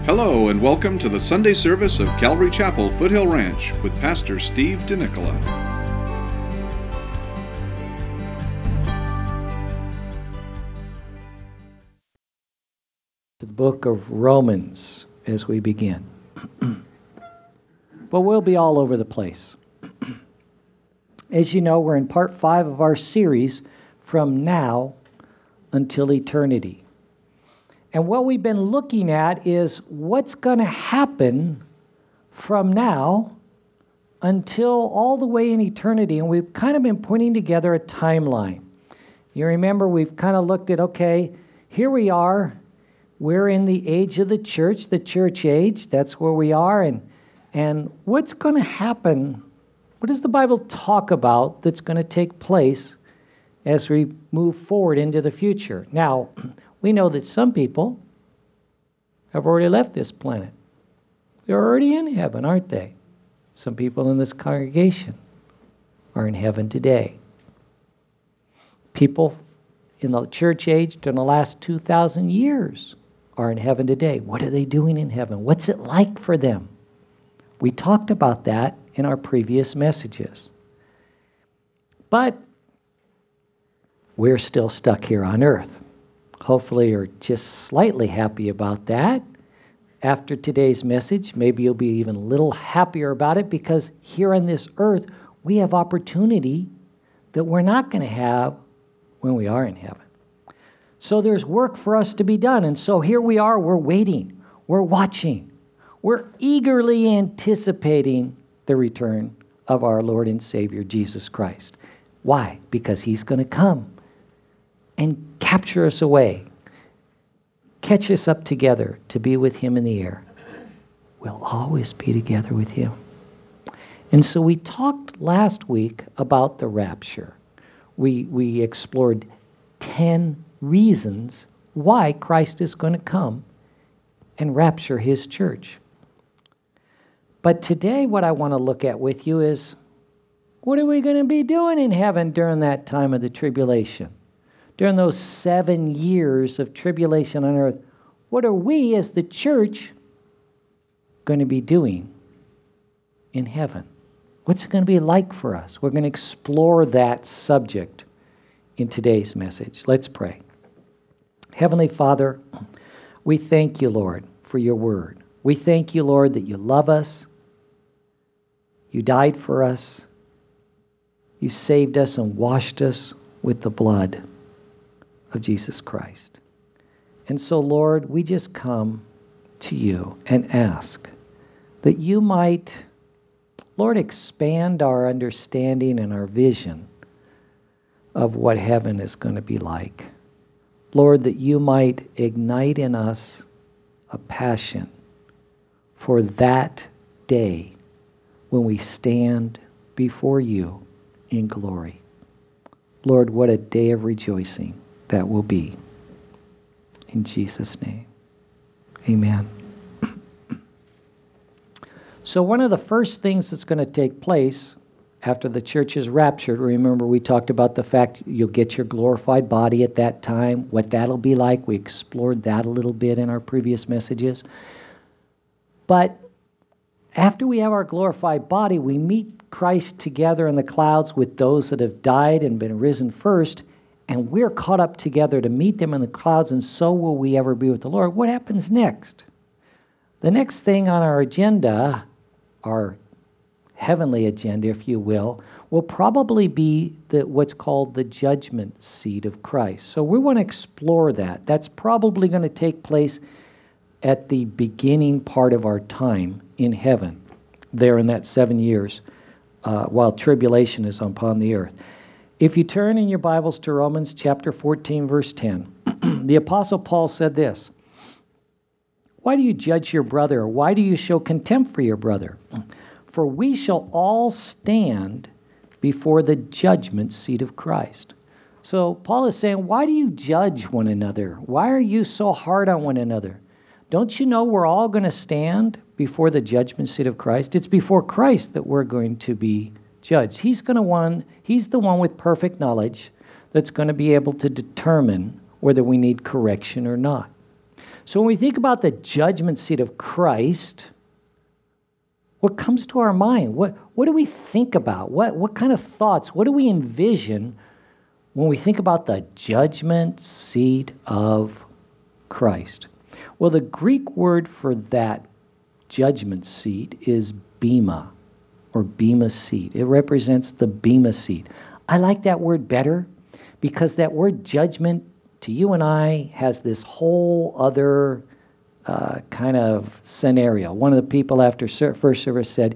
Hello and welcome to the Sunday service of Calvary Chapel, Foothill Ranch, with Pastor Steve DeNicola. The book of Romans as we begin. But we'll be all over the place. As you know, we're in part 5 of our series, From Now Until Eternity. And what we've been looking at is what's going to happen from now until all the way in eternity. And we've kind of been putting together a timeline. You remember we've kind of looked at, okay, here we are. We're in the age of the church age. That's where we are. And what's going to happen? What does the Bible talk about that's going to take place as we move forward into the future? Now, we know that some people have already left this planet. They're already in heaven, aren't they? Some people in this congregation are in heaven today. People in the church age during the last 2,000 years are in heaven today. What are they doing in heaven? What's it like for them? We talked about that in our previous messages. But we're still stuck here on earth. Hopefully you're just slightly happy about that. After today's message, maybe you'll be even a little happier about it, because here on this earth, we have opportunity that we're not going to have when we are in heaven. So there's work for us to be done. And so here we are, we're waiting, we're watching, we're eagerly anticipating the return of our Lord and Savior, Jesus Christ. Why? Because He's going to come and capture us away, catch us up together to be with Him in the air. We'll always be together with Him. And so we talked last week about the rapture. We explored 10 reasons why Christ is going to come and rapture His church. But today what I want to look at with you is, what are we going to be doing in heaven during that time of the tribulation? During those 7 years of tribulation on earth, what are we as the church going to be doing in heaven? What's it going to be like for us? We're going to explore that subject in today's message. Let's pray. Heavenly Father, we thank you, Lord, for your word. We thank you, Lord, that you love us. You died for us. You saved us and washed us with the blood of Jesus Christ. And so, Lord, we just come to you and ask that you might, Lord, expand our understanding and our vision of what heaven is going to be like. Lord, that you might ignite in us a passion for that day when we stand before you in glory. Lord, what a day of rejoicing that will be. In Jesus' name, amen. So one of the first things that's going to take place after the church is raptured, remember we talked about the fact you'll get your glorified body at that time, what that'll be like. We explored that a little bit in our previous messages. But after we have our glorified body, we meet Christ together in the clouds with those that have died and been risen first, and we're caught up together to meet them in the clouds, and so will we ever be with the Lord. What happens next? The next thing on our agenda, our heavenly agenda, if you will probably be what's called the judgment seat of Christ. So we want to explore that. That's probably going to take place at the beginning part of our time in heaven, there in that 7 years, while tribulation is upon the earth. If you turn in your Bibles to Romans chapter 14, verse 10, the Apostle Paul said this: "Why do you judge your brother? Or why do you show contempt for your brother? For we shall all stand before the judgment seat of Christ." So Paul is saying, why do you judge one another? Why are you so hard on one another? Don't you know we're all going to stand before the judgment seat of Christ? It's before Christ that we're going to be judged. He's the one with perfect knowledge that's going to be able to determine whether we need correction or not. So when we think about the judgment seat of Christ, what comes to our mind? What do we think about? What kind of thoughts? What do we envision when we think about the judgment seat of Christ? Well, the Greek word for that judgment seat is bema, or bema seat. It represents the bema seat. I like that word better because that word judgment to you and I has this whole other kind of scenario. One of the people after first service said,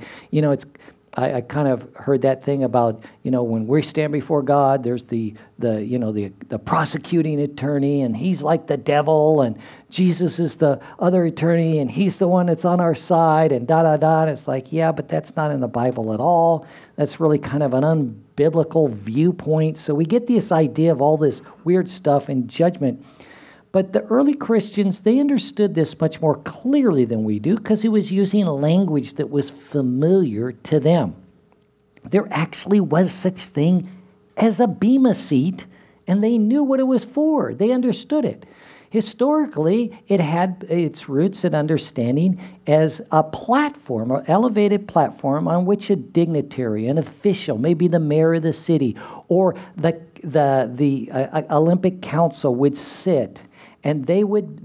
I kind of heard that thing about, when we stand before God, there's the prosecuting attorney, and he's like the devil, and Jesus is the other attorney, and he's the one that's on our side, and da-da-da. And it's like, yeah, but that's not in the Bible at all. That's really kind of an unbiblical viewpoint. So we get this idea of all this weird stuff and judgment. But the early Christians, they understood this much more clearly than we do because he was using a language that was familiar to them. There actually was such thing as a bema seat, and they knew what it was for. They understood it. Historically, it had its roots and understanding as a platform, or elevated platform on which a dignitary, an official, maybe the mayor of the city, or the Olympic Council would sit. And they would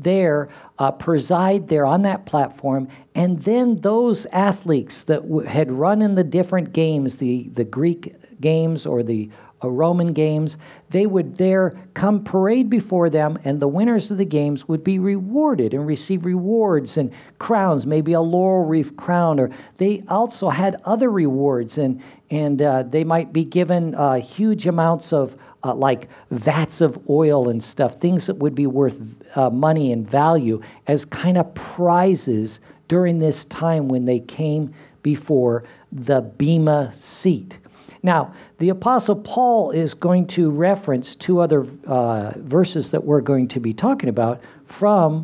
preside there on that platform. And then those athletes that had run in the different games, the Greek games or the Roman games, they would there come parade before them, and the winners of the games would be rewarded and receive rewards and crowns, maybe a laurel wreath crown, or they also had other rewards, and they might be given huge amounts of like vats of oil and stuff, things that would be worth money and value as kind of prizes during this time when they came before the bema seat. Now, the Apostle Paul is going to reference two other verses that we're going to be talking about from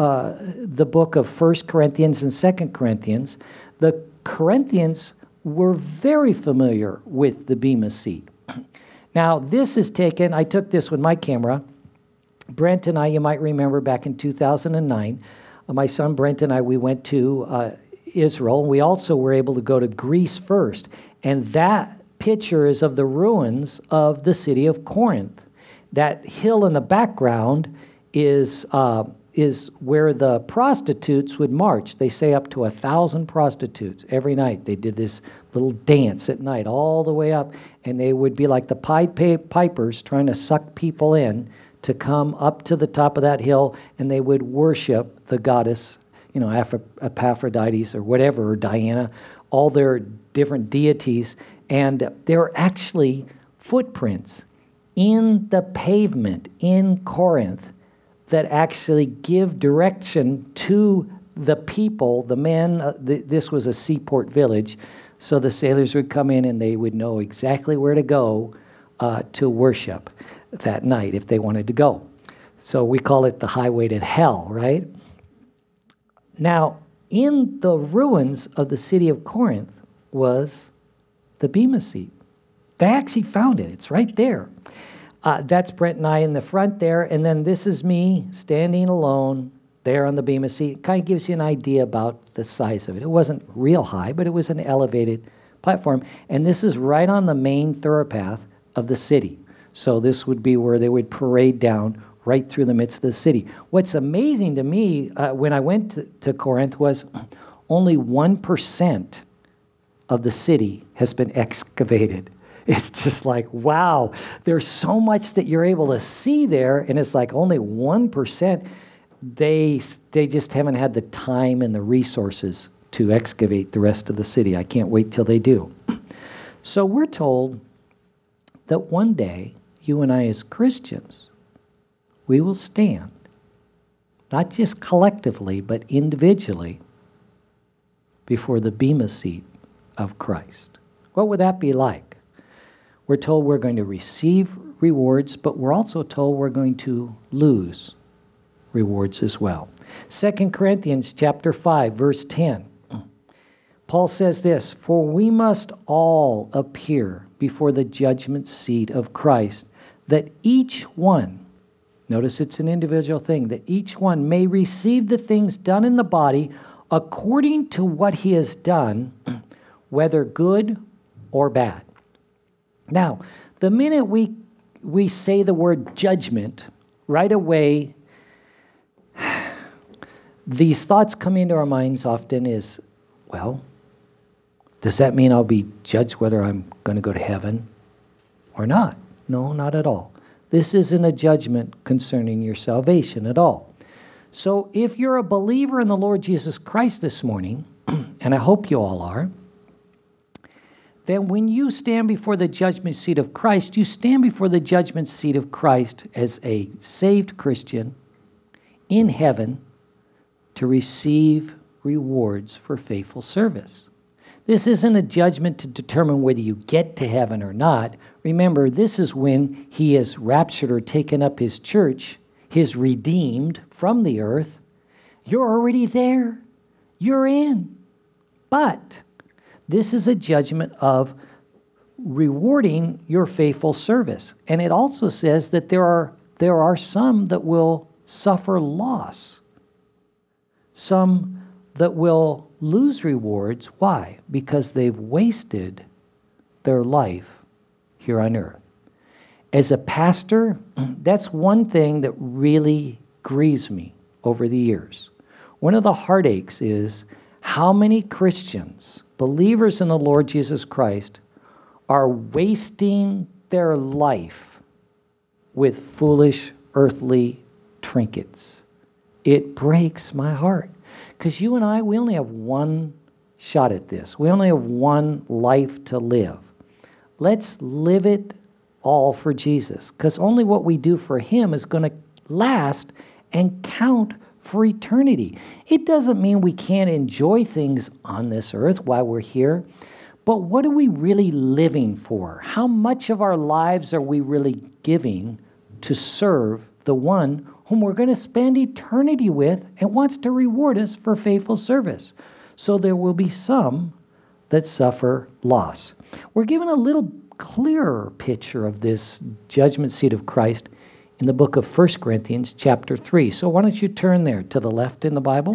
the book of 1 Corinthians and 2 Corinthians. The Corinthians were very familiar with the bema seat. Now, this is taken, I took this with my camera. Brent and I, you might remember back in 2009, my son Brent and I, we went to Israel. We also were able to go to Greece first. And that picture is of the ruins of the city of Corinth. That hill in the background is where the prostitutes would march. They say up to 1,000 prostitutes every night. They did this little dance at night all the way up, and they would be like the Pied Pipers trying to suck people in to come up to the top of that hill, and they would worship the goddess, Epaphroditus or whatever, or Diana, all their different deities. And there are actually footprints in the pavement in Corinth that actually give direction to the people, the men. This was a seaport village, so the sailors would come in and they would know exactly where to go to worship that night if they wanted to go. So we call it the highway to hell, right? Now, in the ruins of the city of Corinth was the bema seat. They actually found it. It's right there. That's Brent and I in the front there, and then this is me standing alone there on the bema seat. It kind of gives you an idea about the size of it. It wasn't real high, but it was an elevated platform, and this is right on the main thoroughpath of the city. So this would be where they would parade down right through the midst of the city. What's amazing to me when I went to Corinth was only 1% of the city has been excavated. It's just like, wow, there's so much that you're able to see there, and it's like only 1%. They just haven't had the time and the resources to excavate the rest of the city. I can't wait till they do. So we're told that one day, you and I as Christians, we will stand, not just collectively, but individually, before the bema seat of Christ. What would that be like? We're told we're going to receive rewards, but we're also told we're going to lose rewards as well. 2 Corinthians chapter 5, verse 10. Paul says this, "For we must all appear before the judgment seat of Christ, that each one," Notice it's an individual thing, that each one may receive the things done in the body according to what he has done, whether good or bad. Now, the minute we say the word judgment, right away, these thoughts come into our minds often is, well, does that mean I'll be judged whether I'm going to go to heaven or not? No, not at all. This isn't a judgment concerning your salvation at all. So if you're a believer in the Lord Jesus Christ this morning, and I hope you all are, then when you stand before the judgment seat of Christ, you stand before the judgment seat of Christ as a saved Christian in heaven to receive rewards for faithful service. This isn't a judgment to determine whether you get to heaven or not. Remember, this is when he has raptured or taken up his church, his redeemed from the earth. You're already there. You're in. But this is a judgment of rewarding your faithful service. And it also says that there are some that will suffer loss. Some that will lose rewards. Why? Because they've wasted their life here on earth. As a pastor, that's one thing that really grieves me over the years. One of the heartaches is how many Christians, believers in the Lord Jesus Christ, are wasting their life with foolish earthly trinkets. It breaks my heart. Because you and I, we only have one shot at this. We only have one life to live. Let's live it all for Jesus. Because only what we do for him is going to last and count for eternity. It doesn't mean we can't enjoy things on this earth while we're here. But what are we really living for? How much of our lives are we really giving to serve the one whom we're going to spend eternity with and wants to reward us for faithful service? So there will be some that suffer loss. We're given a little clearer picture of this judgment seat of Christ in the book of 1 Corinthians chapter 3. So why don't you turn there to the left in the Bible?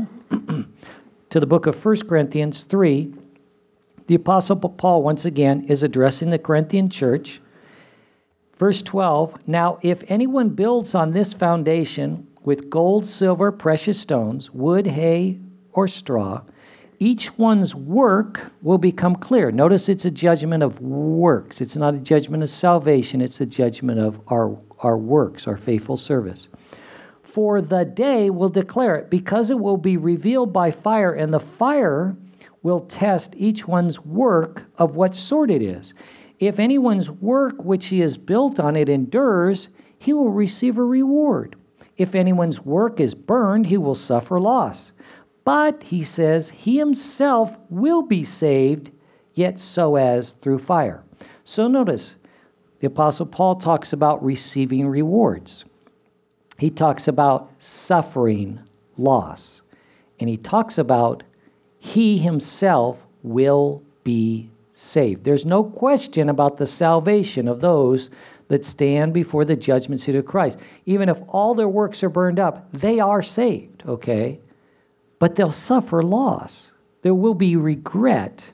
To the book of 1 Corinthians 3. The Apostle Paul, once again, is addressing the Corinthian church. Verse 12, now if anyone builds on this foundation with gold, silver, precious stones, wood, hay, or straw, each one's work will become clear. Notice it's a judgment of works. It's not a judgment of salvation. It's a judgment of our works, our faithful service. For the day will declare it, because it will be revealed by fire, and the fire will test each one's work of what sort it is. If anyone's work which he has built on it endures, he will receive a reward. If anyone's work is burned, he will suffer loss. But, he says, he himself will be saved, yet so as through fire. So notice, the Apostle Paul talks about receiving rewards. He talks about suffering loss. And he talks about he himself will be saved. There's no question about the salvation of those that stand before the judgment seat of Christ. Even if all their works are burned up, they are saved, okay? But they'll suffer loss. There will be regret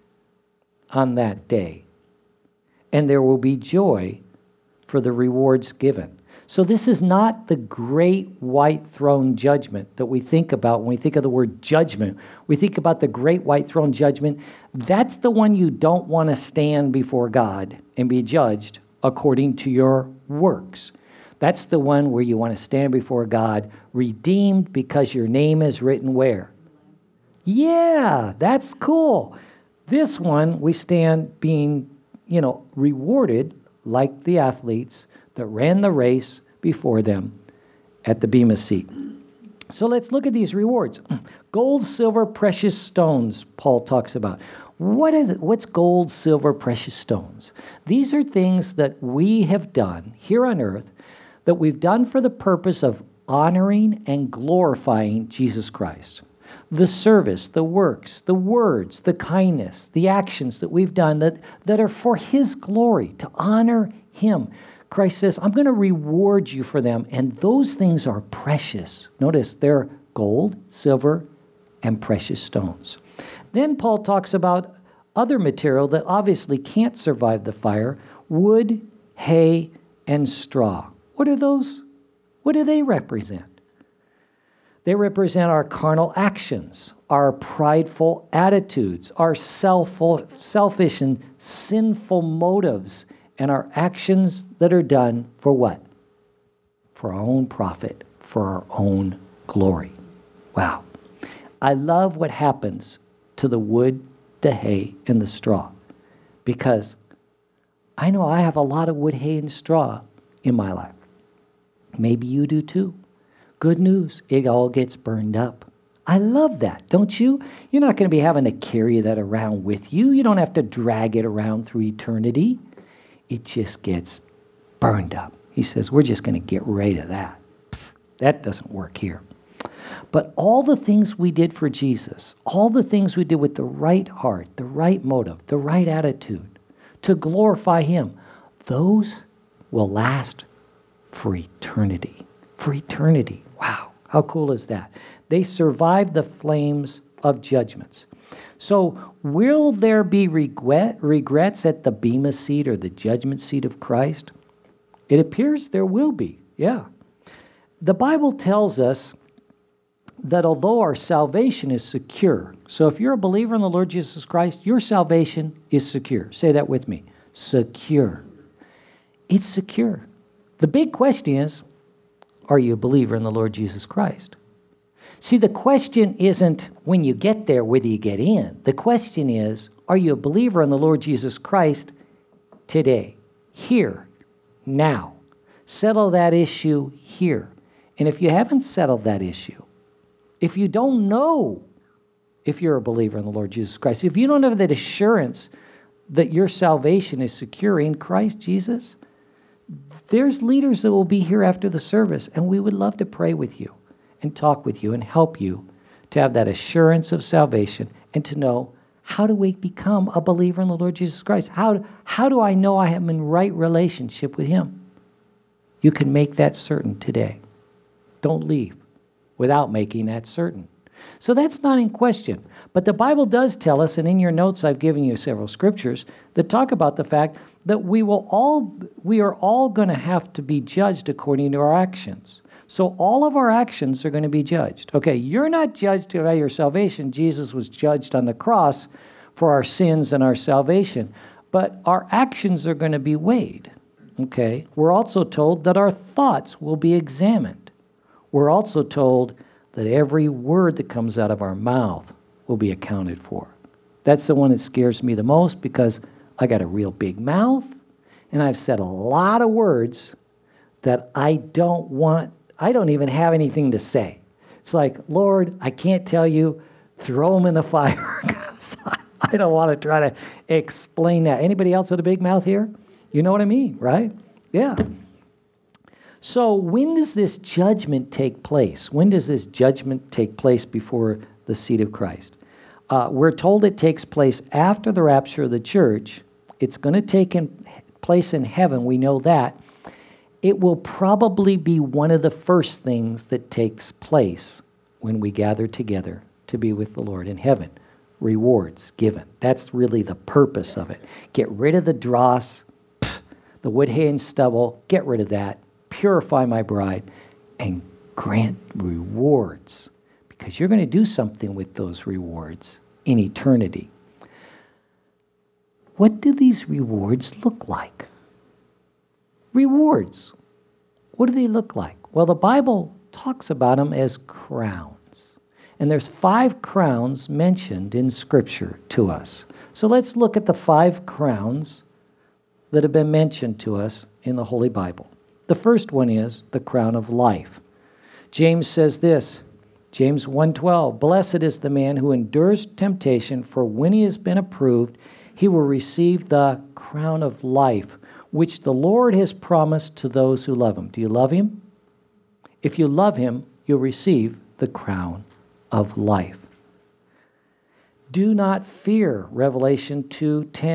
on that day. And there will be joy for the rewards given. So this is not the great white throne judgment that we think about when we think of the word judgment. We think about the great white throne judgment. That's the one you don't want to stand before God and be judged according to your works. That's the one where you want to stand before God redeemed because your name is written where? Yeah, that's cool. This one, we stand being, rewarded like the athletes that ran the race before them at the Bema seat. So let's look at these rewards. Gold, silver, precious stones, Paul talks about. What is it? What's gold, silver, precious stones? These are things that we have done here on earth that we've done for the purpose of honoring and glorifying Jesus Christ. The service, the works, the words, the kindness, the actions that we've done that are for his glory, to honor him. Christ says, I'm going to reward you for them, and those things are precious. Notice they're gold, silver, and precious stones. Then Paul talks about other material that obviously can't survive the fire: wood, hay, and straw. What are those? What do they represent? They represent our carnal actions, our prideful attitudes, our selfish and sinful motives, and our actions that are done for what? For our own profit, for our own glory. Wow. I love what happens to the wood, the hay, and the straw, because I know I have a lot of wood, hay, and straw in my life. Maybe you do too. Good news, it all gets burned up. I love that, don't you? You're not going to be having to carry that around with you. You don't have to drag it around through eternity. It just gets burned up. He says, we're just going to get rid of that. That doesn't work here. But all the things we did for Jesus, all the things we did with the right heart, the right motive, the right attitude to glorify Him, those will last for eternity. For eternity. Wow. How cool is that? They survive the flames of judgments. So will there be regrets at the bema seat or the judgment seat of Christ? It appears there will be. Yeah. The Bible tells us that although our salvation is secure, so if you're a believer in the Lord Jesus Christ, your salvation is secure. Say that with me. Secure. It's secure. The big question is, are you a believer in the Lord Jesus Christ? See, the question isn't when you get there, whether you get in. The question is, are you a believer in the Lord Jesus Christ today, here, now? Settle that issue here. And if you haven't settled that issue, if you don't know if you're a believer in the Lord Jesus Christ, if you don't have that assurance that your salvation is secure in Christ Jesus, there's leaders that will be here after the service, and we would love to pray with you and talk with you and help you to have that assurance of salvation and to know, how do we become a believer in the Lord Jesus Christ? How do I know I am in right relationship with Him? You can make that certain today. Don't leave without making that certain. So that's not in question. But the Bible does tell us, and in your notes I've given you several scriptures that talk about the fact that we are all going to have to be judged according to our actions. So all of our actions are going to be judged. Okay, you're not judged by your salvation. Jesus was judged on the cross for our sins and our salvation. But our actions are going to be weighed. Okay, we're also told that our thoughts will be examined. We're also told that every word that comes out of our mouth will be accounted for. That's the one that scares me the most, because I got a real big mouth, and I've said a lot of words that I don't even have anything to say. It's like, Lord, I can't tell you, throw them in the fire. I don't want to try to explain that. Anybody else with a big mouth here? You know what I mean, right? Yeah. So when does this judgment take place? When does this judgment take place before the seat of Christ? We're told it takes place after the rapture of the church. It's going to take place in heaven. We know that. It will probably be one of the first things that takes place when we gather together to be with the Lord in heaven. Rewards given. That's really the purpose of it. Get rid of the dross, the wood, hay, and stubble. Get rid of that. Purify my bride and grant rewards, because you're going to do something with those rewards in eternity. What do these rewards look like? Rewards. What do they look like? Well, the Bible talks about them as crowns. And there's 5 crowns mentioned in Scripture to us. So let's look at the 5 crowns that have been mentioned to us in the Holy Bible. The first one is the crown of life. James says this, James 1:12, "Blessed is the man who endures temptation, for when he has been approved, he will receive the crown of life, which the Lord has promised to those who love Him." Do you love Him? If you love Him, you'll receive the crown of life. Do not fear, Revelation 2:10.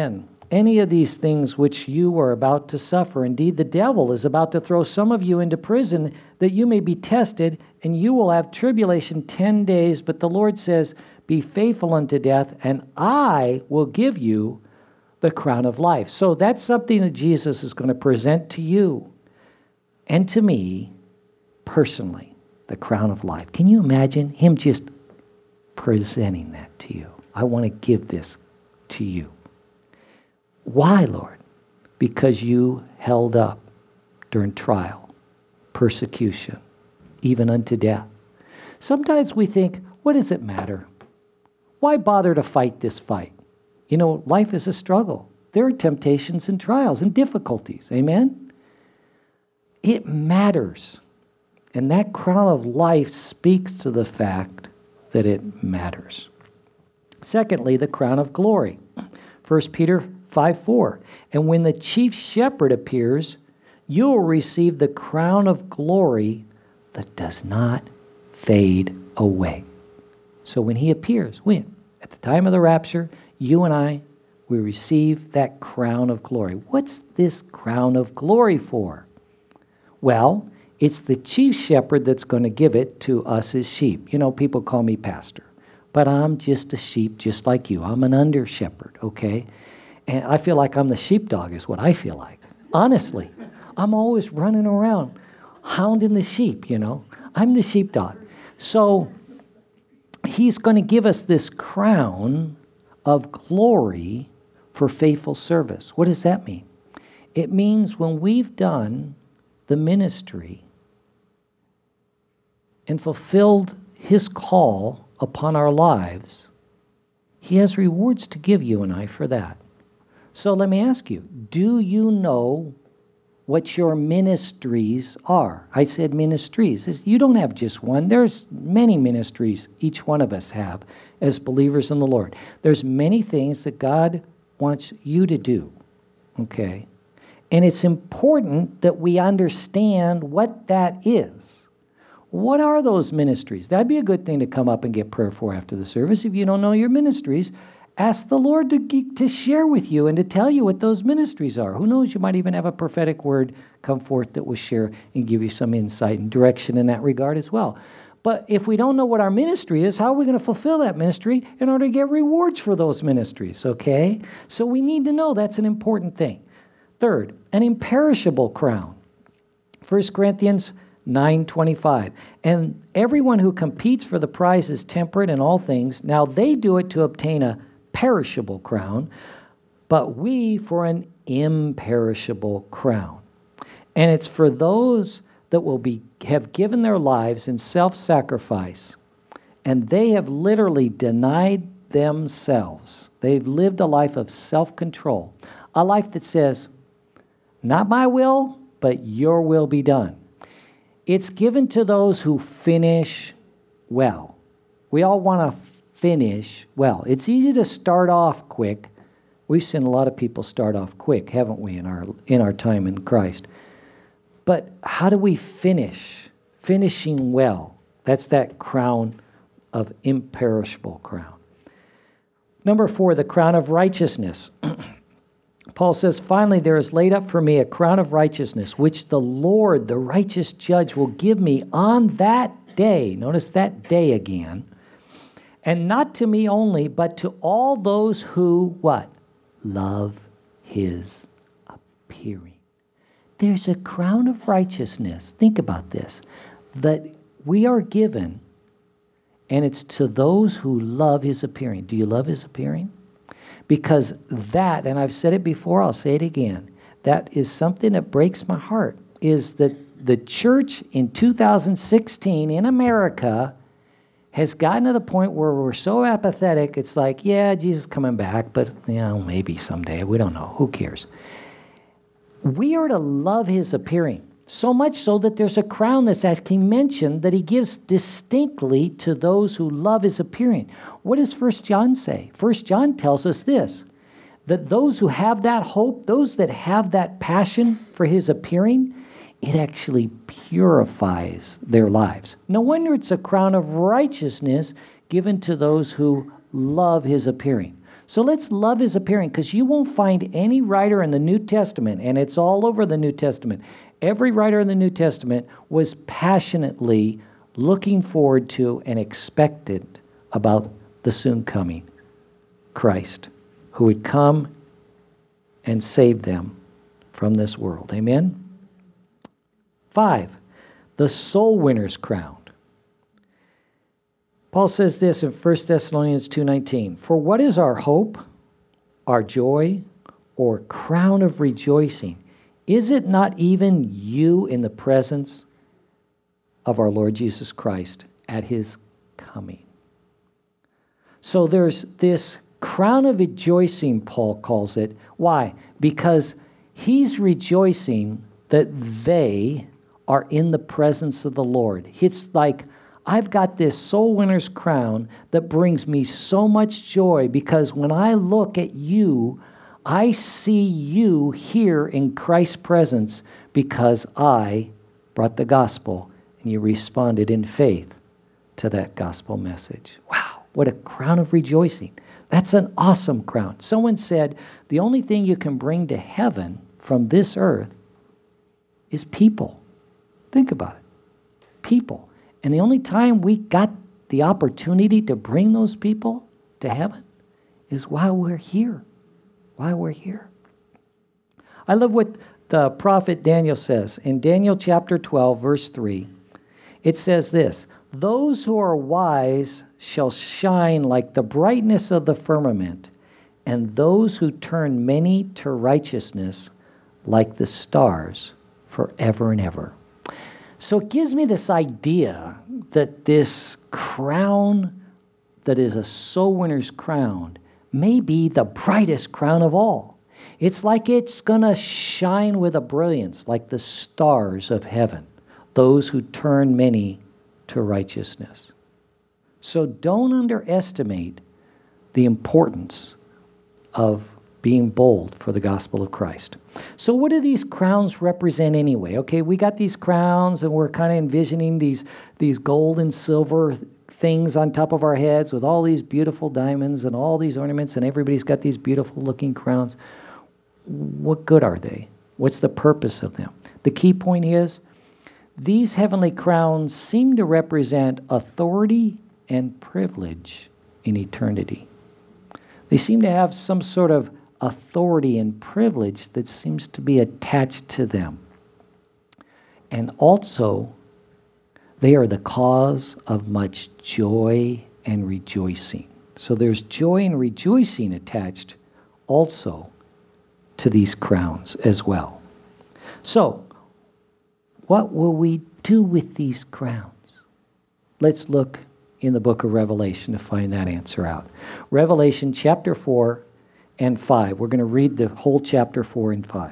any of these things which you are about to suffer. Indeed, the devil is about to throw some of you into prison that you may be tested, and you will have tribulation 10 days. But the Lord says, be faithful unto death, and I will give you the crown of life. So that's something that Jesus is going to present to you and to me personally, the crown of life. Can you imagine him just presenting that to you? I want to give this to you. Why, Lord? Because you held up during trial, persecution, even unto death. Sometimes we think, what does it matter? Why bother to fight this fight? You know, life is a struggle. There are temptations and trials and difficulties. Amen? It matters. And that crown of life speaks to the fact that it matters. Secondly, the crown of glory. 1 Peter 5:4. And when the chief shepherd appears, you will receive the crown of glory that does not fade away. So when he appears, at the time of the rapture, you and I, we receive that crown of glory. What's this crown of glory for? Well, it's the chief shepherd that's going to give it to us as sheep. You know, people call me pastor, but I'm just a sheep just like you. I'm an under shepherd, okay? And I feel like I'm the sheepdog is what I feel like. Honestly, I'm always running around hounding the sheep, you know. I'm the sheepdog. So he's going to give us this crown of glory for faithful service. What does that mean? It means when we've done the ministry and fulfilled his call upon our lives, he has rewards to give you and I for that. So let me ask you, do you know what your ministries are? I said ministries. You don't have just one. There's many ministries each one of us have as believers in the Lord. There's many things that God wants you to do, okay? And it's important that we understand what that is. What are those ministries? That'd be a good thing to come up and get prayer for after the service. If you don't know your ministries, ask the Lord to share with you and to tell you what those ministries are. Who knows, you might even have a prophetic word come forth that will share and give you some insight and direction in that regard as well. But if we don't know what our ministry is, how are we going to fulfill that ministry in order to get rewards for those ministries, okay? So we need to know that's an important thing. Third, an imperishable crown. 1 Corinthians 9:25. And everyone who competes for the prize is temperate in all things. Now they do it to obtain a perishable crown, but we for an imperishable crown. And it's for those that have given their lives in self-sacrifice, and they have literally denied themselves. They've lived a life of self-control, a life that says, not my will, but your will be done. It's given to those who finish well. We all want to finish well. It's easy to start off quick. We've seen a lot of people start off quick, haven't we, in our time in Christ? But how do we finish? Finishing well. That's that crown of imperishable crown. Number 4, the crown of righteousness. Paul says, finally, there is laid up for me a crown of righteousness, which the Lord, the righteous judge, will give me on that day. Notice that day again. And not to me only, but to all those who, what? Love his appearing. There's a crown of righteousness. Think about this. That we are given, and it's to those who love his appearing. Do you love his appearing? Because that, and I've said it before, I'll say it again, that is something that breaks my heart, is that the church in 2016 in America has gotten to the point where we're so apathetic, it's like, yeah, Jesus is coming back, but maybe someday, we don't know, who cares? We are to love his appearing, so much so that there's a crown that's actually mentioned that he gives distinctly to those who love his appearing. What does 1 John say? 1 John tells us this, that those who have that hope, those that have that passion for his appearing, it actually purifies their lives. No wonder it's a crown of righteousness given to those who love his appearing. So let's love his appearing, because you won't find any writer in the New Testament, and it's all over the New Testament. Every writer in the New Testament was passionately looking forward to and expectant about the soon coming Christ, who would come and save them from this world. Amen? 5, the soul winner's crown. Paul says this in 1 Thessalonians 2:19, "For what is our hope, our joy, or crown of rejoicing? Is it not even you in the presence of our Lord Jesus Christ at his coming?" So there's this crown of rejoicing, Paul calls it. Why? Because he's rejoicing that they are in the presence of the Lord. It's like, I've got this soul winner's crown that brings me so much joy, because when I look at you, I see you here in Christ's presence, because I brought the gospel and you responded in faith to that gospel message. Wow, what a crown of rejoicing. That's an awesome crown. Someone said the only thing you can bring to heaven from this earth is people. Think about it. People. And the only time we got the opportunity to bring those people to heaven is while we're here. While we're here. I love what the prophet Daniel says. In Daniel chapter 12, verse 3, it says this, "Those who are wise shall shine like the brightness of the firmament, and those who turn many to righteousness like the stars forever and ever." So it gives me this idea that this crown that is a soul winner's crown may be the brightest crown of all. It's like it's going to shine with a brilliance like the stars of heaven, those who turn many to righteousness. So don't underestimate the importance of being bold for the gospel of Christ. So what do these crowns represent anyway? Okay, we got these crowns, and we're kind of envisioning these gold and silver things on top of our heads with all these beautiful diamonds and all these ornaments, and everybody's got these beautiful looking crowns. What good are they? What's the purpose of them? The key point is, these heavenly crowns seem to represent authority and privilege in eternity. They seem to have some sort of authority and privilege that seems to be attached to them. And also, they are the cause of much joy and rejoicing. So there's joy and rejoicing attached also to these crowns as well. So, what will we do with these crowns? Let's look in the book of Revelation to find that answer out. Revelation chapter 4 and 5. We're going to read the whole chapter 4 and 5.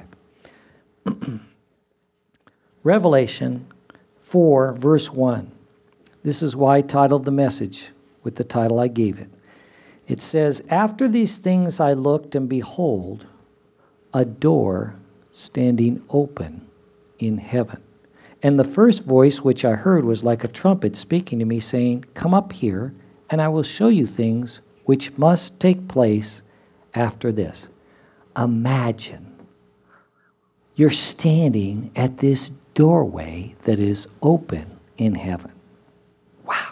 Revelation 4, verse 1. This is why I titled the message with the title I gave it. It says, "After these things I looked, and behold, a door standing open in heaven. And the first voice which I heard was like a trumpet speaking to me, saying, 'Come up here, and I will show you things which must take place after this.'" Imagine you're standing at this doorway that is open in heaven. Wow.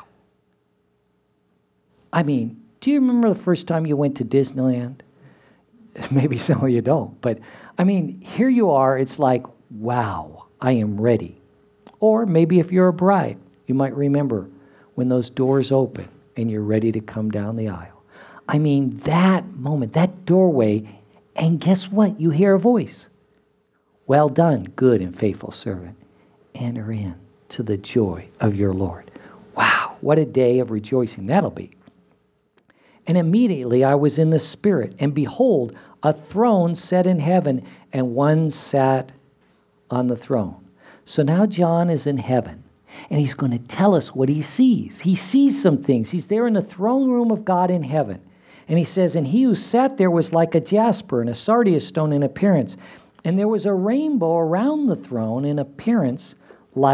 I mean, do you remember the first time you went to Disneyland? Maybe some of you don't, but I mean, here you are. It's like, wow, I am ready. Or maybe if you're a bride, you might remember when those doors open and you're ready to come down the aisle. I mean, that moment, that doorway, and guess what? You hear a voice. "Well done, good and faithful servant. Enter in to the joy of your Lord." Wow, what a day of rejoicing that'll be. "And immediately I was in the Spirit, and behold, a throne set in heaven, and one sat on the throne." So now John is in heaven, and he's going to tell us what he sees. He sees some things. He's there in the throne room of God in heaven. And he says, "And he who sat there was like a jasper and a sardius stone in appearance. And there was a rainbow around the throne in appearance like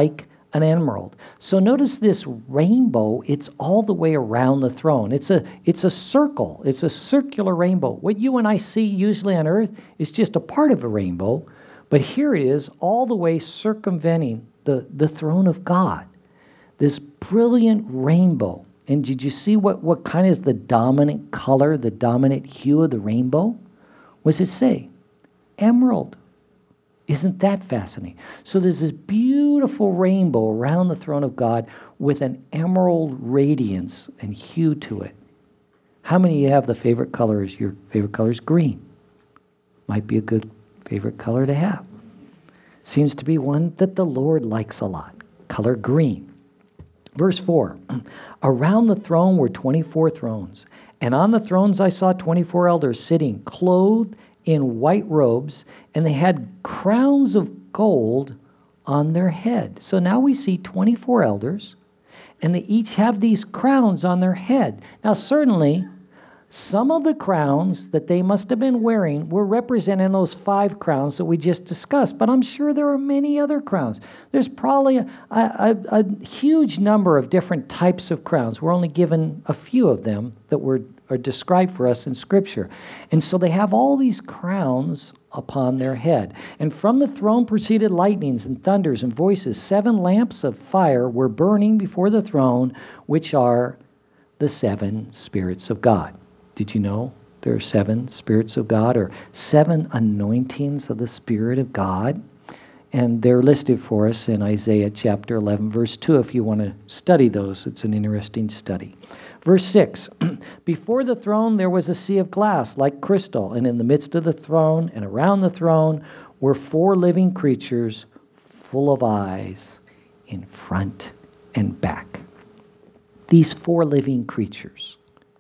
an emerald. So notice this rainbow, it's all the way around the throne. It's a circle. It's a circular rainbow. What you and I see usually on earth is just a part of a rainbow, but here it is all the way circumventing the throne of God. This brilliant rainbow. And did you see what kind is the dominant color, the dominant hue of the rainbow? What does it say? Emerald. Isn't that fascinating? So there's this beautiful rainbow around the throne of God with an emerald radiance and hue to it. How many of you have the favorite color? Your favorite color is green? Might be a good favorite color to have. Seems to be one that the Lord likes a lot. Color green. Verse 4. Around the throne were 24 thrones, and on the thrones I saw 24 elders sitting, clothed in white robes, and they had crowns of gold on their head. So now we see 24 elders, and they each have these crowns on their head. Now certainly, some of the crowns that they must have been wearing were representing those 5 crowns that we just discussed, but I'm sure there are many other crowns. There's probably a huge number of different types of crowns. We're only given a few of them that are described for us in Scripture. And so they have all these crowns upon their head. And from the throne proceeded lightnings and thunders and voices. 7 lamps of fire were burning before the throne, which are the 7 spirits of God. Did you know there are 7 spirits of God, or 7 anointings of the Spirit of God? And they're listed for us in Isaiah chapter 11, verse 2. If you want to study those, it's an interesting study. Verse 6, before the throne there was a sea of glass like crystal, and in the midst of the throne and around the throne were 4 living creatures full of eyes in front and back. These 4 living creatures.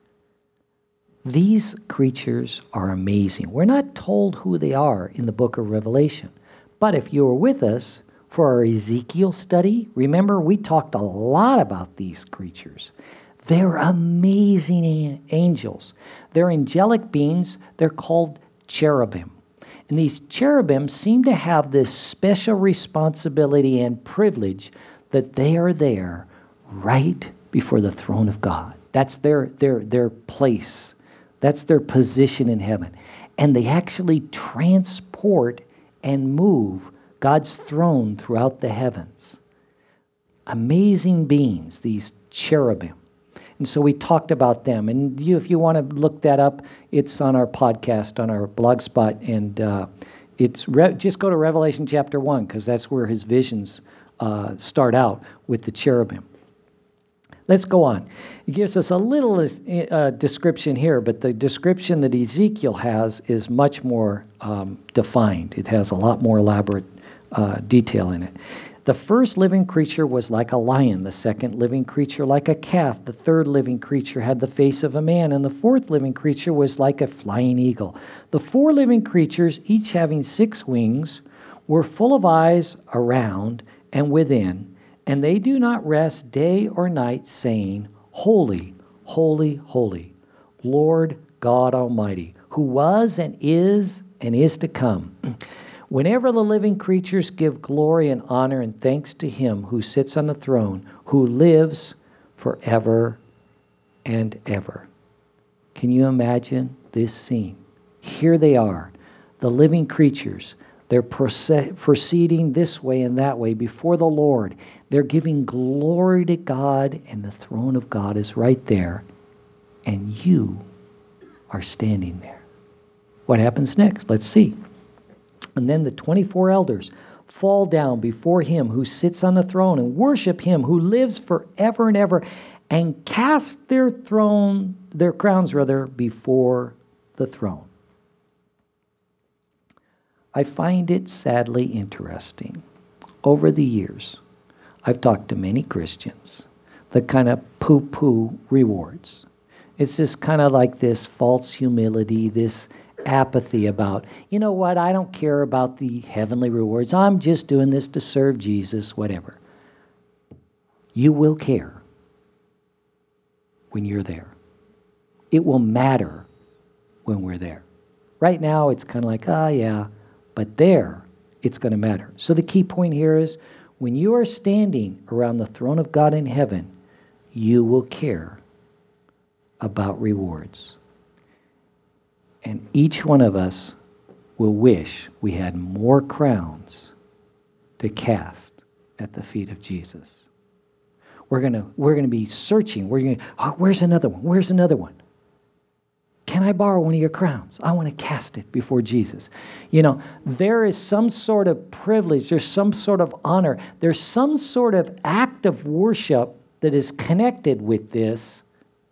These creatures are amazing. We're not told who they are in the book of Revelation. But if you were with us for our Ezekiel study, remember we talked a lot about these creatures. They're amazing angels. They're angelic beings. They're called cherubim. And these cherubim seem to have this special responsibility and privilege that they are there right before the throne of God. That's their place. That's their position in heaven. And they actually transport and move God's throne throughout the heavens. Amazing beings, these cherubim. And so we talked about them. And if you want to look that up, it's on our podcast, on our blogspot. And just go to Revelation chapter 1, because that's where his visions start out with the cherubim. Let's go on. It gives us a little description here, but the description that Ezekiel has is much more defined. It has a lot more elaborate detail in it. The first living creature was like a lion, the second living creature like a calf, the third living creature had the face of a man, and the fourth living creature was like a flying eagle. The 4 living creatures, each having 6 wings, were full of eyes around and within, and they do not rest day or night, saying, Holy, holy, holy, Lord God Almighty, who was and is to come. Whenever the living creatures give glory and honor and thanks to him who sits on the throne, who lives forever and ever. Can you imagine this scene? Here they are, the living creatures. They're proceeding this way and that way before the Lord. They're giving glory to God, and the throne of God is right there, and you are standing there. What happens next? Let's see. And then the 24 elders fall down before him who sits on the throne and worship him who lives forever and ever, and cast their crowns before the throne. I find it sadly interesting. Over the years, I've talked to many Christians that kind of poo-poo rewards. It's just kind of like this false humility, this apathy about, you know what, I don't care about the heavenly rewards. I'm just doing this to serve Jesus, whatever. You will care when you're there. It will matter when we're there. Right now, it's kind of like, yeah. But there, it's going to matter. So the key point here is when you are standing around the throne of God in heaven, you will care about rewards. And each one of us will wish we had more crowns to cast at the feet of Jesus. We're gonna be searching. Where's another one? Where's another one? Can I borrow one of your crowns? I want to cast it before Jesus. There is some sort of privilege. There's some sort of honor. There's some sort of act of worship that is connected with this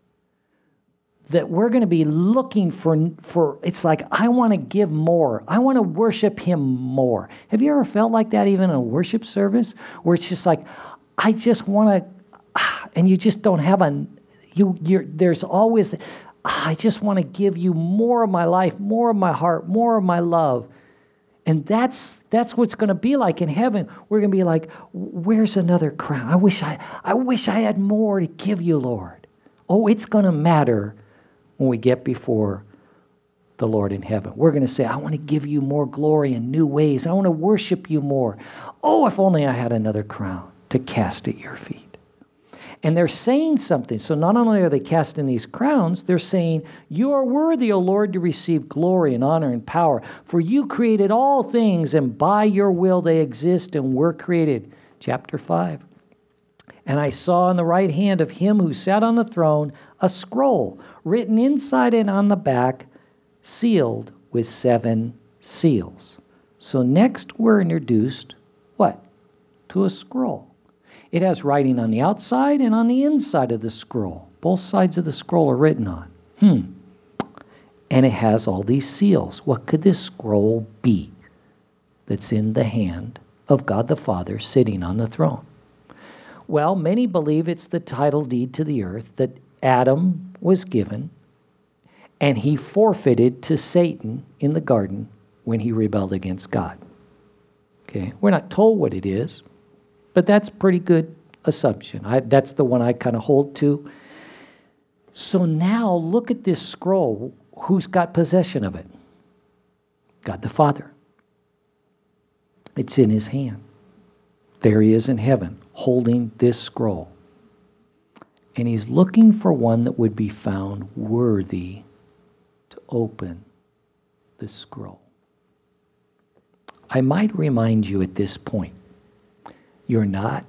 that we're going to be looking for. It's like, I want to give more. I want to worship him more. Have you ever felt like that even in a worship service? Where it's just like, I just want to, and you just don't have there's always, I just want to give you more of my life, more of my heart, more of my love. And that's what's going to be like in heaven. We're going to be like, where's another crown? I wish I had more to give you, Lord. Oh, it's going to matter when we get before the Lord in heaven. We're going to say, I want to give you more glory in new ways. I want to worship you more. Oh, if only I had another crown to cast at your feet. And they're saying something. So not only are they casting these crowns, they're saying, you are worthy, O Lord, to receive glory and honor and power. For you created all things, and by your will they exist and were created. Chapter 5. And I saw on the right hand of him who sat on the throne a scroll written inside and on the back, sealed with 7 seals. So next we're introduced, what? To a scroll. It has writing on the outside and on the inside of the scroll. Both sides of the scroll are written on. And it has all these seals. What could this scroll be that's in the hand of God the Father sitting on the throne? Well, many believe it's the title deed to the earth that Adam was given, and he forfeited to Satan in the garden when he rebelled against God. Okay, we're not told what it is, but that's a pretty good assumption. That's the one I kind of hold to. So now look at this scroll. Who's got possession of it? God the Father. It's in his hand. There he is in heaven, holding this scroll. And he's looking for one that would be found worthy to open the scroll. I might remind you at this point, you're not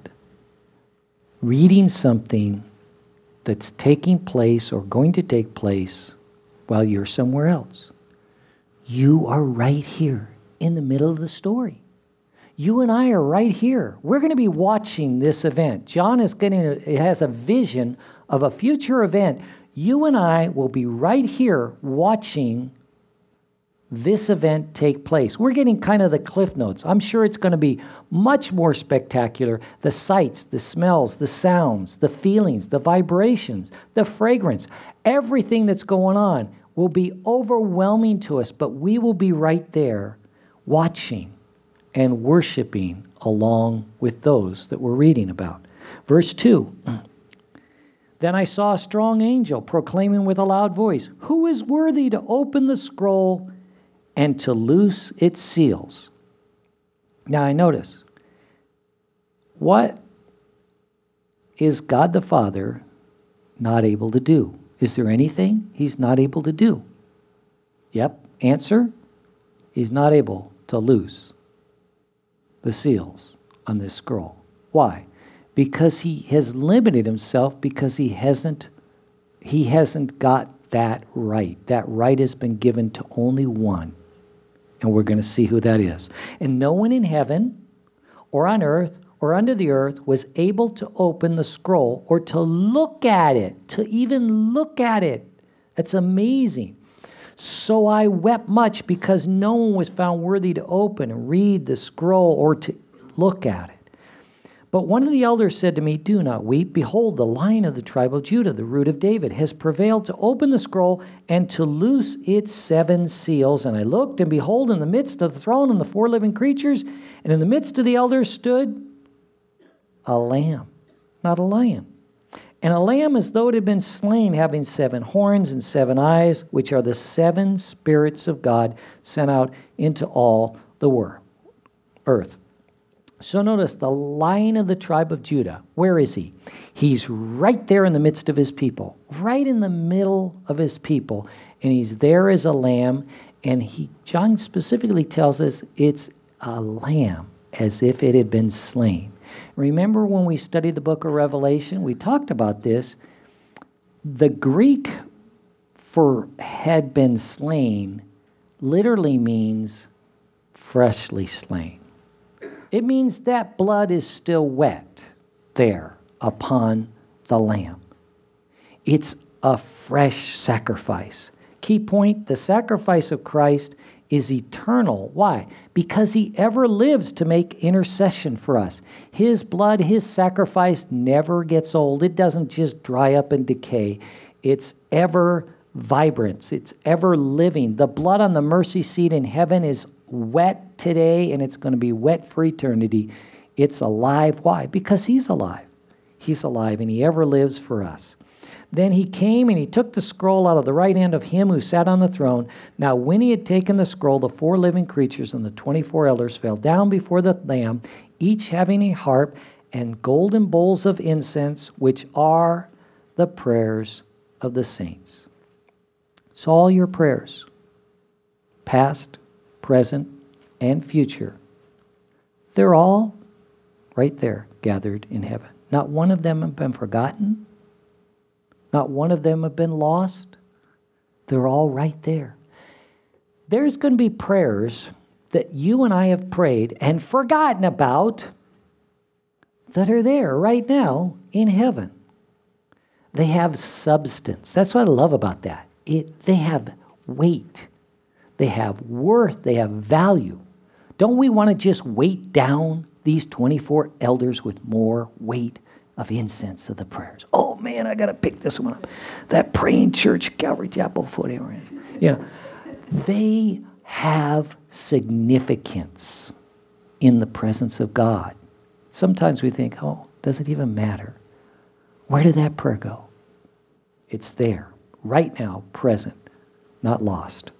reading something that's taking place or going to take place while you're somewhere else. You are right here in the middle of the story. You and I are right here. We're going to be watching this event. John has a vision of a future event. You and I will be right here watching this event take place. We're getting kind of the cliff notes. I'm sure it's going to be much more spectacular. The sights, the smells, the sounds, the feelings, the vibrations, the fragrance, everything that's going on will be overwhelming to us, but we will be right there watching and worshiping along with those that we're reading about. Verse 2, then I saw a strong angel proclaiming with a loud voice, who is worthy to open the scroll and to loose its seals? Now I notice, what is God the Father not able to do? Is there anything he's not able to do? Yep, answer, he's not able to loose the seals on this scroll. Why? Because he has limited himself, because he hasn't got that right. That right has been given to only one. And we're going to see who that is. And no one in heaven or on earth or under the earth was able to open the scroll or to look at it, to even look at it. That's amazing. So I wept much because no one was found worthy to open and read the scroll or to look at it. But one of the elders said to me, do not weep. Behold, the Lion of the tribe of Judah, the root of David, has prevailed to open the scroll and to loose its 7 seals. And I looked, and behold, in the midst of the throne and the 4 living creatures, and in the midst of the elders stood a lamb, not a lion. And a lamb as though it had been slain, having 7 horns and 7 eyes, which are the 7 spirits of God sent out into all the earth. So notice the Lion of the tribe of Judah. Where is he? He's right there in the midst of his people, right in the middle of his people. And he's there as a lamb. And John specifically tells us it's a lamb, as if it had been slain. Remember when we studied the book of Revelation, we talked about this. The Greek for had been slain literally means freshly slain. It means that blood is still wet there upon the lamb. It's a fresh sacrifice. Key point, the sacrifice of Christ is eternal. Why? Because he ever lives to make intercession for us. His blood, his sacrifice never gets old. It doesn't just dry up and decay. It's ever vibrant. It's ever living. The blood on the mercy seat in heaven is wet today, and it's going to be wet for eternity. It's alive. Why? Because he's alive. He's alive, and he ever lives for us. Then he came and he took the scroll out of the right hand of him who sat on the throne. Now when he had taken the scroll, the 4 living creatures and the 24 elders fell down before the Lamb, each having a harp and golden bowls of incense, which are the prayers of the saints. So all your prayers, past, present, and future, they're all right there gathered in heaven. Not one of them have been forgotten. Not one of them have been lost. They're all right there. There's going to be prayers that you and I have prayed and forgotten about that are there right now in heaven. They have substance. That's what I love about that. They have weight. They have worth. They have value. Don't we want to just weight down these 24 elders with more weight of incense of the prayers? Oh man, I got to pick this one up. That praying church, Calvary Chapel, Foothill Ranch. Yeah, they have significance in the presence of God. Sometimes we think, oh, does it even matter? Where did that prayer go? It's there, right now, present, not lost.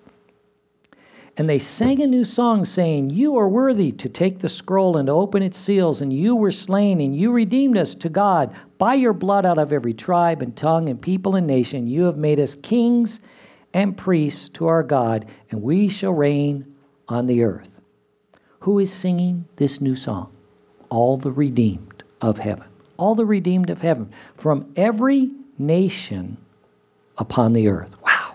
And they sang a new song saying, you are worthy to take the scroll and to open its seals, and you were slain, and you redeemed us to God by your blood out of every tribe and tongue and people and nation. You have made us kings and priests to our God, and we shall reign on the earth. Who is singing this new song? All the redeemed of heaven. All the redeemed of heaven from every nation upon the earth. Wow.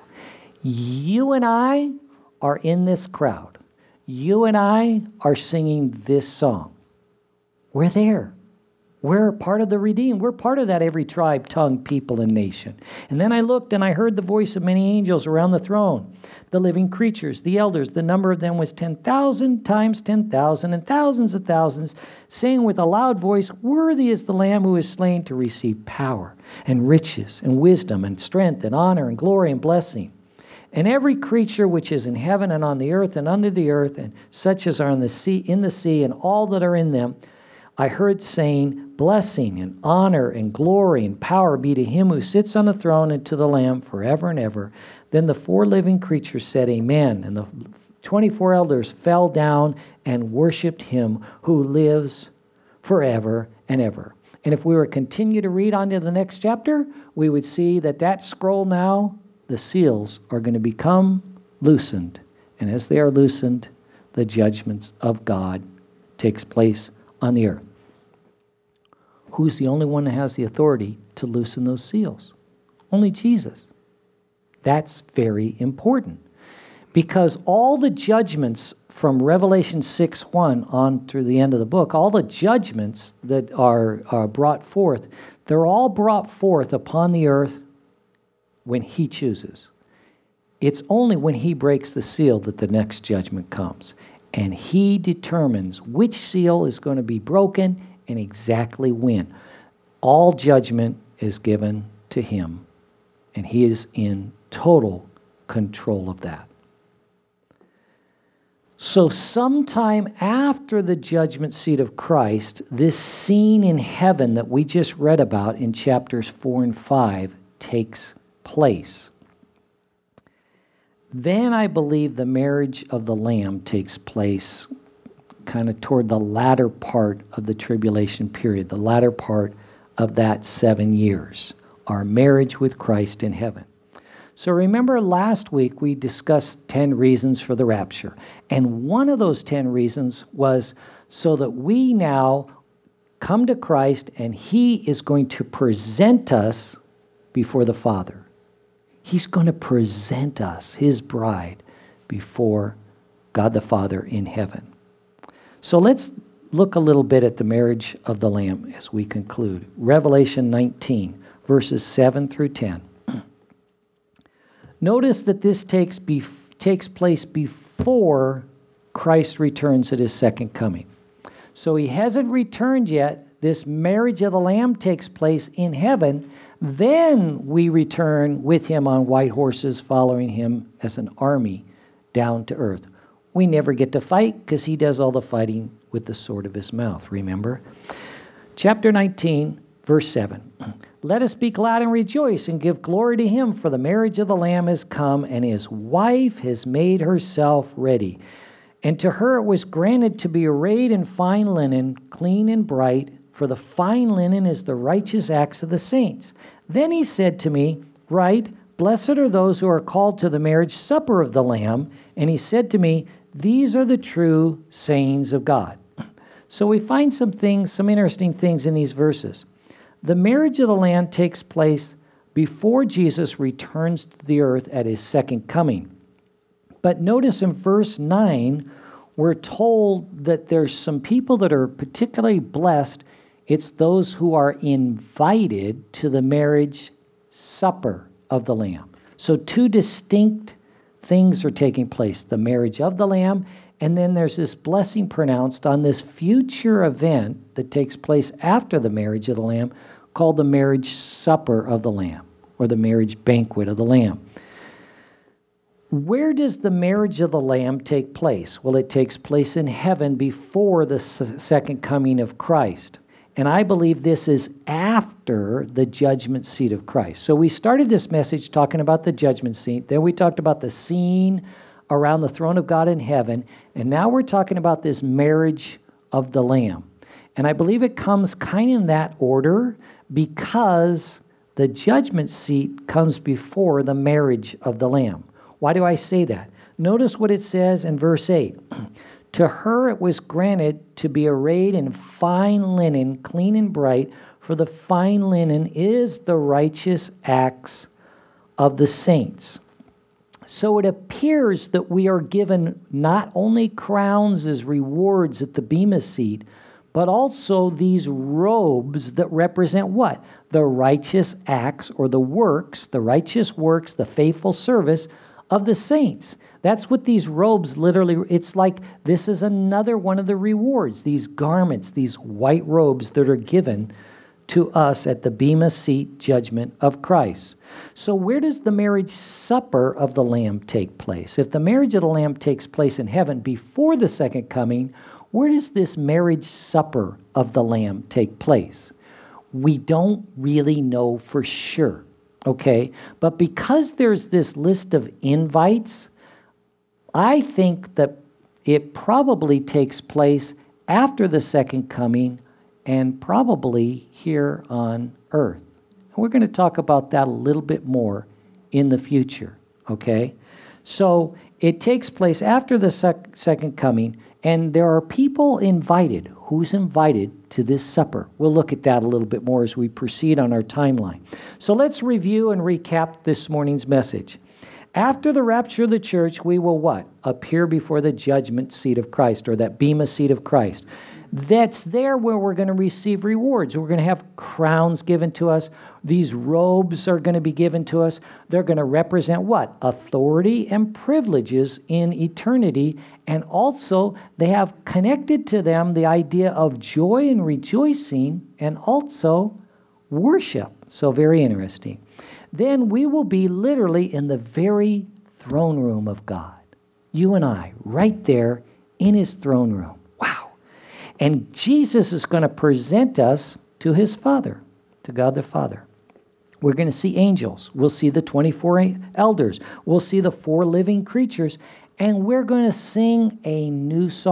You and I are in this crowd. You and I are singing this song. We're there. We're part of the redeemed. We're part of that every tribe, tongue, people, and nation. And then I looked and I heard the voice of many angels around the throne, the living creatures, the elders. The number of them was 10,000 times 10,000 and thousands of thousands, saying with a loud voice, worthy is the Lamb who is slain to receive power and riches and wisdom and strength and honor and glory and blessing. And every creature which is in heaven and on the earth and under the earth, and such as are in the sea, and all that are in them, I heard saying, blessing and honor and glory and power be to him who sits on the throne and to the Lamb forever and ever. Then the 4 living creatures said, amen. And the 24 elders fell down and worshiped him who lives forever and ever. And if we were to continue to read on to the next chapter, we would see that scroll now, the seals are going to become loosened. And as they are loosened, the judgments of God takes place on the earth. Who's the only one that has the authority to loosen those seals? Only Jesus. That's very important. Because all the judgments from Revelation 6:1 on through the end of the book, all the judgments that are brought forth, they're all brought forth upon the earth when he chooses. It's only when he breaks the seal that the next judgment comes. And he determines which seal is going to be broken and exactly when. All judgment is given to him, and he is in total control of that. So sometime after the judgment seat of Christ, this scene in heaven that we just read about in chapters 4 and 5 takes place. Then I believe the marriage of the Lamb takes place kind of toward the latter part of the tribulation period, the latter part of that 7 years, our marriage with Christ in heaven. So remember last week we discussed 10 reasons for the rapture. And one of those 10 reasons was so that we now come to Christ and He is going to present us before the Father. He's going to present us, His bride, before God the Father in heaven. So let's look a little bit at the marriage of the Lamb as we conclude. Revelation 19, verses 7 through 10. Notice that this takes place before Christ returns at His second coming. So He hasn't returned yet. This marriage of the Lamb takes place in heaven. Then we return with Him on white horses, following Him as an army down to earth. We never get to fight because He does all the fighting with the sword of His mouth, remember? Chapter 19, verse 7. Let us be glad and rejoice and give glory to Him, for the marriage of the Lamb has come, and His wife has made herself ready. And to her it was granted to be arrayed in fine linen, clean and bright, for the fine linen is the righteous acts of the saints. Then He said to me, Write, blessed are those who are called to the marriage supper of the Lamb. And He said to me, These are the true sayings of God. So we find some interesting things in these verses. The marriage of the Lamb takes place before Jesus returns to the earth at His second coming. But notice in verse 9, we're told that there's some people that are particularly blessed. It's those who are invited to the marriage supper of the Lamb. So two distinct things are taking place, the marriage of the Lamb, and then there's this blessing pronounced on this future event that takes place after the marriage of the Lamb, called the marriage supper of the Lamb, or the marriage banquet of the Lamb. Where does the marriage of the Lamb take place? Well, it takes place in heaven before the second coming of Christ. And I believe this is after the judgment seat of Christ. So we started this message talking about the judgment seat. Then we talked about the scene around the throne of God in heaven. And now we're talking about this marriage of the Lamb. And I believe it comes kind of in that order because the judgment seat comes before the marriage of the Lamb. Why do I say that? Notice what it says in verse 8. To her it was granted to be arrayed in fine linen, clean and bright, for the fine linen is the righteous acts of the saints. So it appears that we are given not only crowns as rewards at the Bema seat, but also these robes that represent what? The righteous acts or the works, the righteous works, the faithful service of the saints. That's what these robes literally, it's like this is another one of the rewards, these garments, these white robes that are given to us at the Bema seat judgment of Christ. So where does the marriage supper of the Lamb take place? If the marriage of the Lamb takes place in heaven before the second coming, where does this marriage supper of the Lamb take place? We don't really know for sure, okay? But because there's this list of invites, I think that it probably takes place after the second coming and probably here on earth. And we're going to talk about that a little bit more in the future, okay? So it takes place after the second coming, and there are people invited. Who's invited to this supper? We'll look at that a little bit more as we proceed on our timeline. So let's review and recap this morning's message. After the rapture of the church, we will what? Appear before the judgment seat of Christ, or that Bema seat of Christ. That's there where we're going to receive rewards. We're going to have crowns given to us. These robes are going to be given to us. They're going to represent what? Authority and privileges in eternity. And also, they have connected to them the idea of joy and rejoicing and also worship. So very interesting. Then we will be literally in the very throne room of God. You and I, right there in His throne room. Wow. And Jesus is going to present us to His Father, to God the Father. We're going to see angels. We'll see the 24 elders. We'll see the 4 living creatures. And we're going to sing a new song.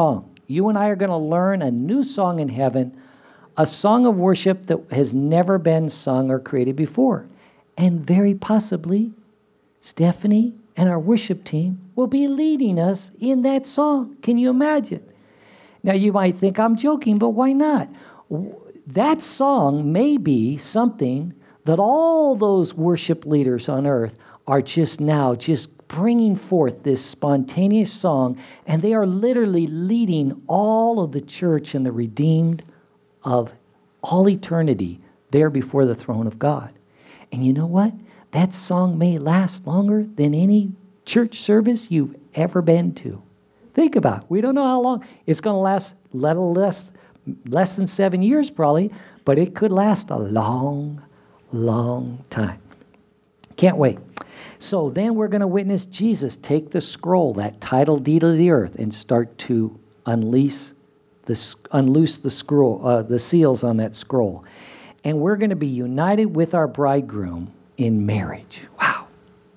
You and I are going to learn a new song in heaven, a song of worship that has never been sung or created before. And very possibly, Stephanie and our worship team will be leading us in that song. Can you imagine? Now, you might think I'm joking, but why not? That song may be something that all those worship leaders on earth are just bringing forth this spontaneous song, and they are literally leading all of the church and the redeemed of all eternity there before the throne of God. And you know what? That song may last longer than any church service you've ever been to. Think about it. We don't know how long it's going to last, less than 7 years probably, but it could last a long, long time. Can't wait. So then we're going to witness Jesus take the scroll, that title deed of the earth, and start to unloose the scroll, the seals on that scroll. And we're going to be united with our bridegroom in marriage. Wow.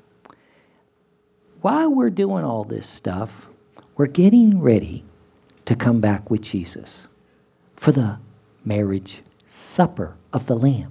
While we're doing all this stuff, we're getting ready to come back with Jesus for the marriage supper of the Lamb.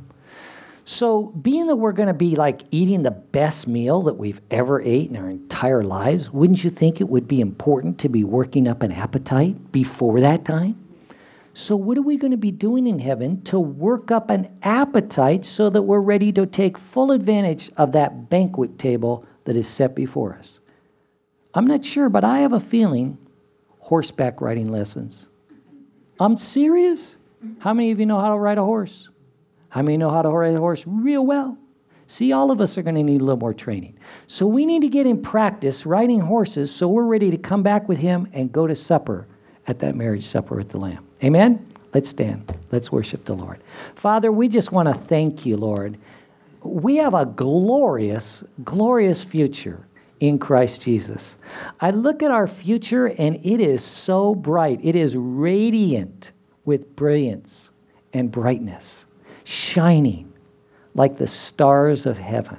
So being that we're going to be like eating the best meal that we've ever ate in our entire lives, wouldn't you think it would be important to be working up an appetite before that time? So what are we going to be doing in heaven to work up an appetite so that we're ready to take full advantage of that banquet table that is set before us? I'm not sure, but I have a feeling horseback riding lessons. I'm serious. How many of you know how to ride a horse? How many know how to ride a horse real well? See, all of us are going to need a little more training. So we need to get in practice riding horses so we're ready to come back with him and go to supper at that marriage supper with the Lamb. Amen? Let's stand. Let's worship the Lord. Father, we just want to thank you, Lord. We have a glorious, glorious future in Christ Jesus. I look at our future and it is so bright. It is radiant with brilliance and brightness, shining like the stars of heaven.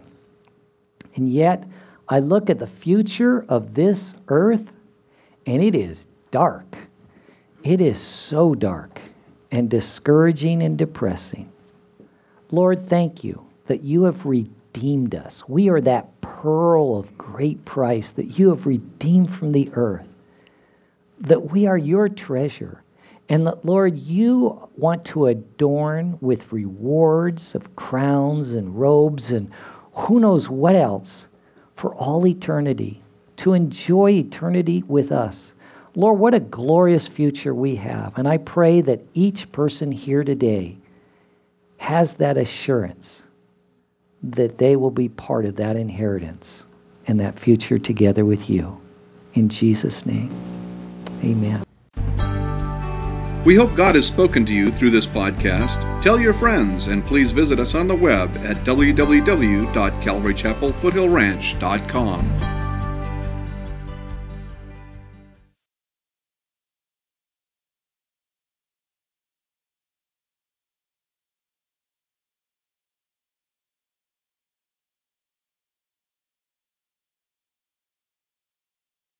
And yet, I look at the future of this earth and it is dark. It is so dark and discouraging and depressing. Lord, thank you that you have redeemed us. We are that pearl of great price that you have redeemed from the earth, that we are your treasure, and that, Lord, you want to adorn with rewards of crowns and robes and who knows what else for all eternity, to enjoy eternity with us. Lord, what a glorious future we have. And I pray that each person here today has that assurance that they will be part of that inheritance and that future together with you. In Jesus' name, amen. We hope God has spoken to you through this podcast. Tell your friends, and please visit us on the web at www.calvarychapelfoothillranch.com.